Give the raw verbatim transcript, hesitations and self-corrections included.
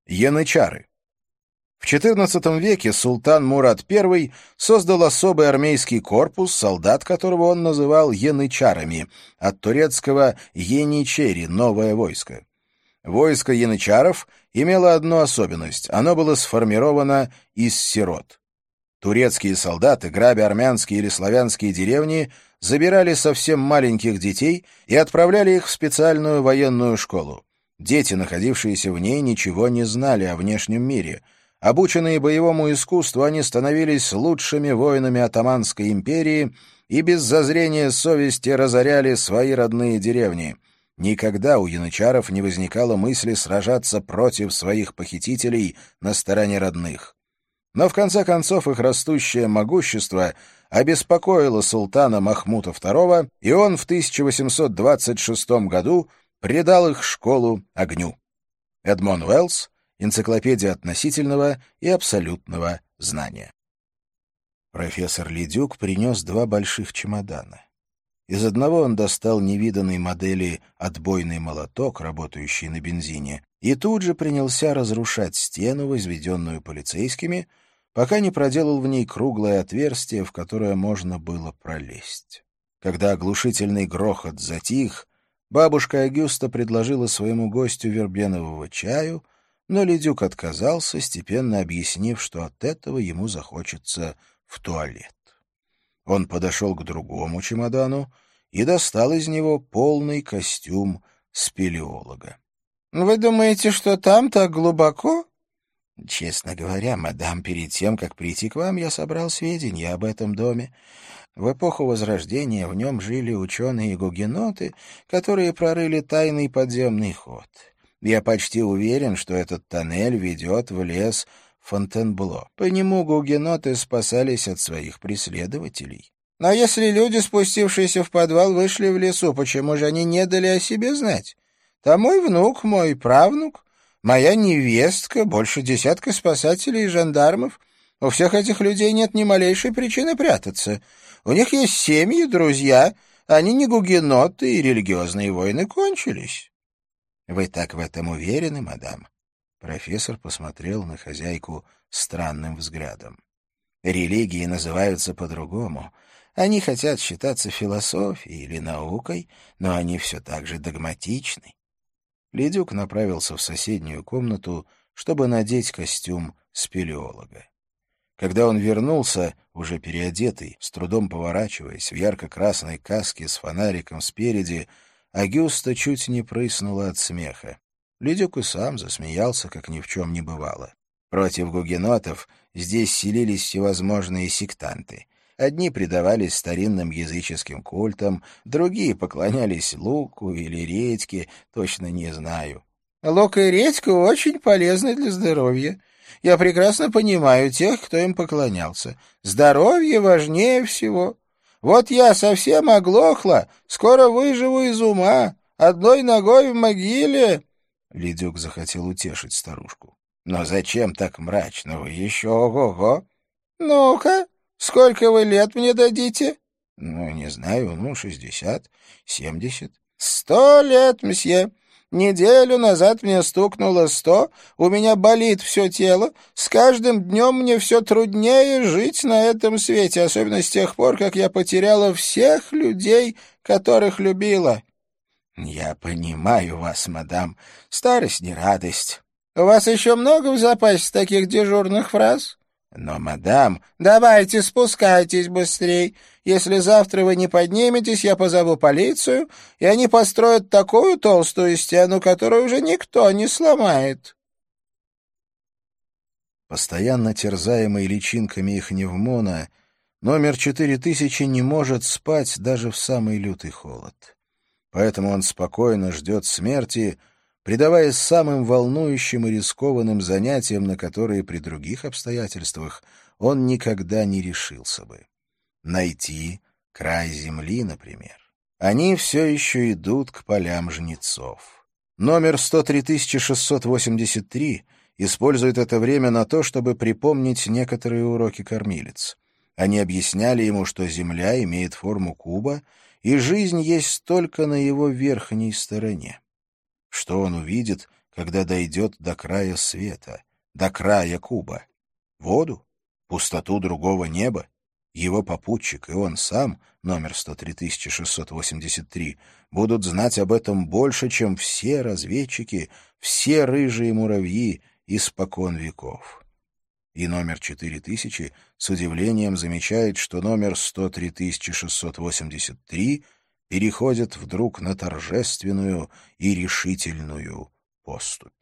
Янычары. В четырнадцатом веке султан Мурад I создал особый армейский корпус, солдат которого он называл янычарами, от турецкого «еничери» — «новое войско». Войско янычаров имело одну особенность — оно было сформировано из сирот. Турецкие солдаты, грабя армянские или славянские деревни, забирали совсем маленьких детей и отправляли их в специальную военную школу. Дети, находившиеся в ней, ничего не знали о внешнем мире. Обученные боевому искусству, они становились лучшими воинами Отtomанской империи и без зазрения совести разоряли свои родные деревни. Никогда у янычаров не возникало мысли сражаться против своих похитителей на стороне родных. Но в конце концов их растущее могущество обеспокоило султана Махмута второго, и он в тысяча восемьсот двадцать шестом году предал их школу огню. Эдмон Уэллс, «Энциклопедия относительного и абсолютного знания». Профессор Ледюк принес два больших чемодана. Из одного он достал невиданной модели отбойный молоток, работающий на бензине, и тут же принялся разрушать стену, возведенную полицейскими, пока не проделал в ней круглое отверстие, в которое можно было пролезть. Когда оглушительный грохот затих, бабушка Агюста предложила своему гостю вербенового чаю, но Ледюк отказался, степенно объяснив, что от этого ему захочется в туалет. Он подошел к другому чемодану и достал из него полный костюм спелеолога. — Вы думаете, что там так глубоко? — Честно говоря, мадам, перед тем, как прийти к вам, я собрал сведения об этом доме. В эпоху Возрождения в нем жили ученые-гугеноты, которые прорыли тайный подземный ход. Я почти уверен, что этот тоннель ведет в лес Фонтенбло. По нему гугеноты спасались от своих преследователей. Но если люди, спустившиеся в подвал, вышли в лесу, почему же они не дали о себе знать? Там мой внук, мой правнук, моя невестка, больше десятка спасателей и жандармов. У всех этих людей нет ни малейшей причины прятаться. У них есть семьи, друзья, они не гугеноты, и религиозные войны кончились. Вы так в этом уверены, мадам? Профессор посмотрел на хозяйку странным взглядом. Религии называются по-другому. Они хотят считаться философией или наукой, но они все так же догматичны. Ледюк направился в соседнюю комнату, чтобы надеть костюм спелеолога. Когда он вернулся, уже переодетый, с трудом поворачиваясь в ярко-красной каске с фонариком спереди, Агюста чуть не прыснула от смеха. Ледюк и сам засмеялся, как ни в чем не бывало. Против гугенотов здесь селились всевозможные сектанты. Одни предавались старинным языческим культам, другие поклонялись луку или редьке, точно не знаю. Лук и редька очень полезны для здоровья. Я прекрасно понимаю тех, кто им поклонялся. Здоровье важнее всего. Вот я совсем оглохла, скоро выживу из ума, одной ногой в могиле. Ледюк захотел утешить старушку. Но зачем так мрачно? Вы еще ого-го. Ну-ка, сколько вы лет мне дадите? Ну, не знаю, ну, шестьдесят, семьдесят. Сто лет, мсье. Неделю назад мне стукнуло сто, у меня болит все тело, с каждым днем мне все труднее жить на этом свете, особенно с тех пор, как я потеряла всех людей, которых любила. — Я понимаю вас, мадам. Старость не радость. — У вас еще много в запасе таких дежурных фраз? — Но, мадам... — Давайте, спускайтесь быстрей. Если завтра вы не подниметесь, я позову полицию, и они построят такую толстую стену, которую уже никто не сломает. Постоянно терзаемый личинками их невмона, номер четыре тысячи не может спать даже в самый лютый холод. Поэтому он спокойно ждет смерти, предаваясь самым волнующим и рискованным занятиям, на которые при других обстоятельствах он никогда не решился бы. Найти край земли, например. Они все еще идут к полям жнецов. Номер сто три тысячи шестьсот восемьдесят три использует это время на то, чтобы припомнить некоторые уроки кормилец. Они объясняли ему, что Земля имеет форму куба, и жизнь есть только на его верхней стороне. Что он увидит, когда дойдет до края света, до края куба? Воду? Пустоту другого неба? Его попутчик и он сам, номер сто три тысячи шестьсот восемьдесят три, будут знать об этом больше, чем все разведчики, все рыжие муравьи испокон веков. И номер четыре тысячи с удивлением замечает, что номер сто три тысячи шестьсот восемьдесят три переходит вдруг на торжественную и решительную поступь.